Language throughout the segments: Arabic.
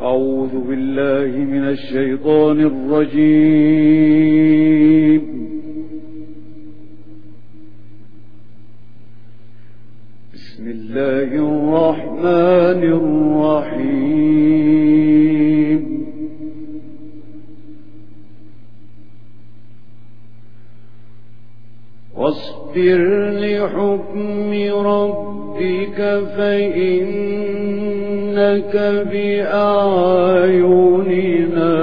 أعوذ بالله من الشيطان الرجيم. بسم الله الرحمن الرحيم. واصبر لحكم ربك فإنك بأعيننا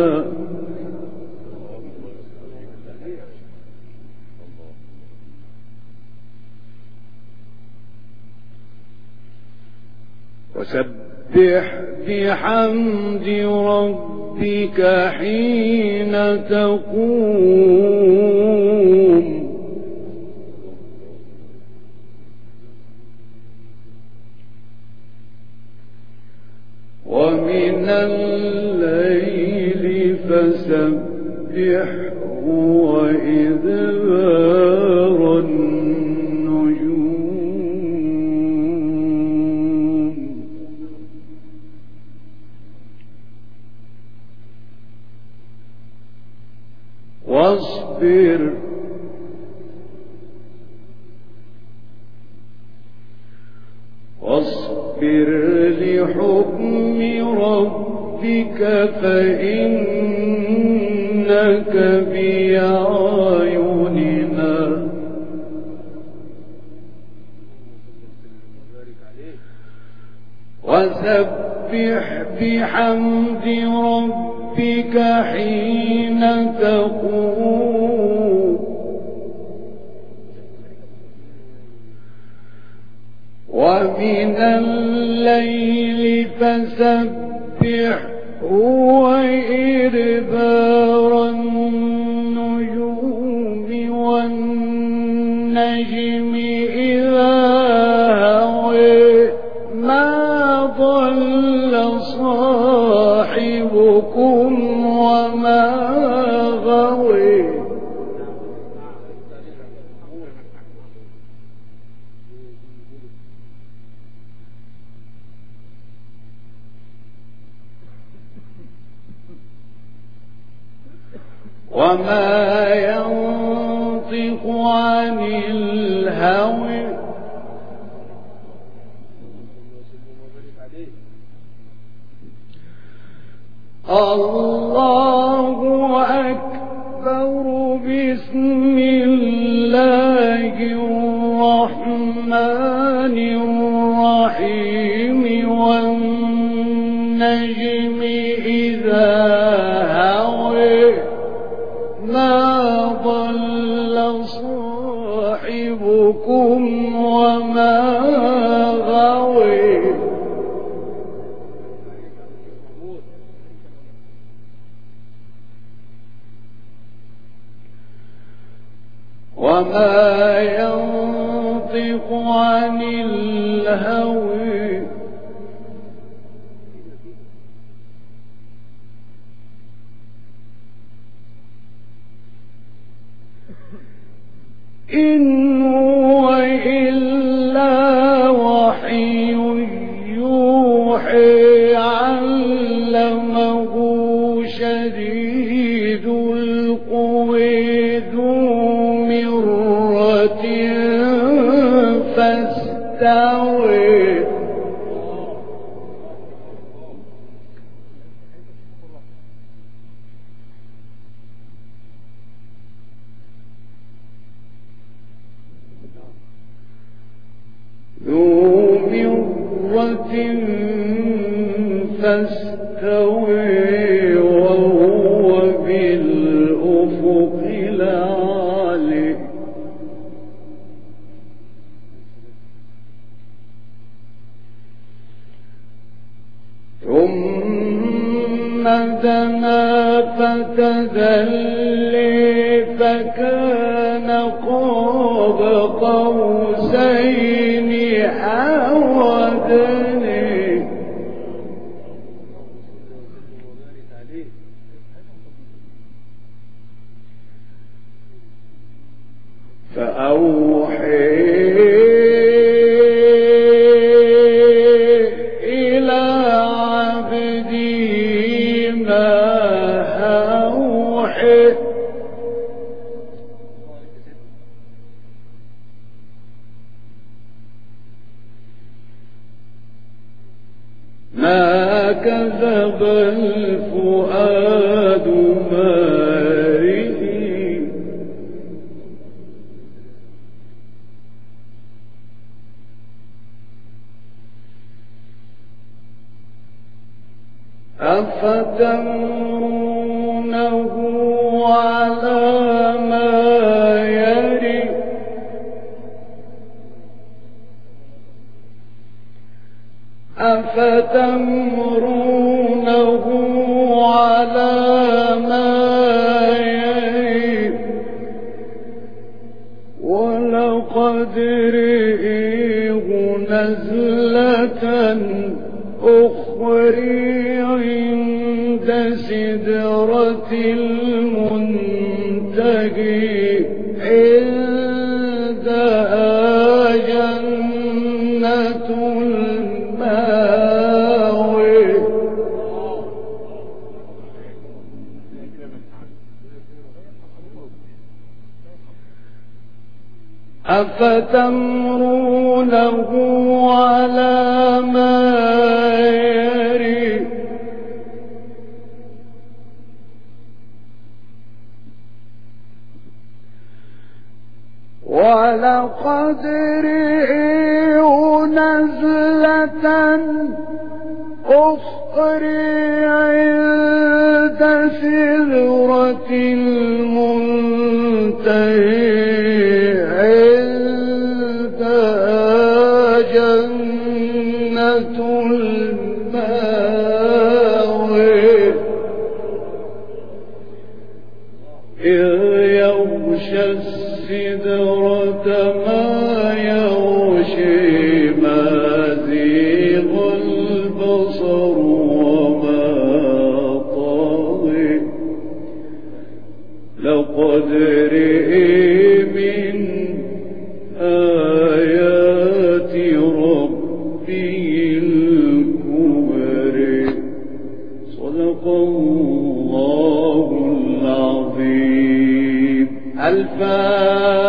وسبح بحمد ربك حين تقوم ومن الليل فسبحه وإدبار النجوم واصبر لحكم ربك فإنك بأعيننا وسبح بحمد ربك حين تقوم ومن الليل فسبحه وإدبار النجوم والنجم إذا هوى ما ضل صاحبكم وما غوى وما ينطق عن الهوى الله أكبر بسم الله الرحمن الرحيم والنجم إذا هوى ما ضل صاحبكم وما غوى وما ينطق عن الهوى إن هو إلا وحي يوحي علمه شديد القوى ذو مرة فاستوى ذو مرة فاستوى وهو بالأفق الأعلى ثم دنا فتدلي فكان قاب قوسين أو أدنى فأوحي إلى عبدي كذب الفؤاد ما رئي أفتمرونه على ما يري أفتمرونه على ما يري ولقد رئيه نزلة أخرى عند سدرة المنتهى عندها جنة المأوى أفتمرونه على ما يري ولقد رئيه نزلة أخرى عند سدرة المنتهى عندها جنة المأوى إذ يغشى السدرة ما يغشي ما زيغ البصر وما طغى لقد رئي من آيات ربه الكبر صدق الله العظيم. الفاتحة.